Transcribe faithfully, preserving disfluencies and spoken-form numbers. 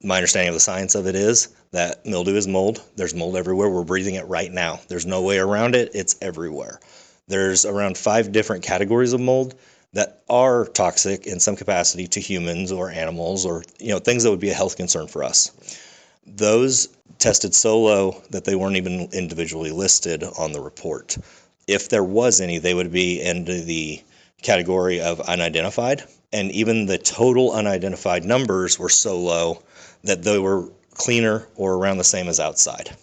my understanding of the science of it is that mildew is mold. There's mold everywhere. We're breathing it right now. There's no way around it. It's everywhere. There's around five different categories of mold that are toxic in some capacity to humans or animals, or you know things that would be a health concern for us. Those tested so low that they weren't even individually listed on the report. If there was any, they would be in the category of unidentified, and even the total unidentified numbers were so low that they were cleaner or around the same as outside.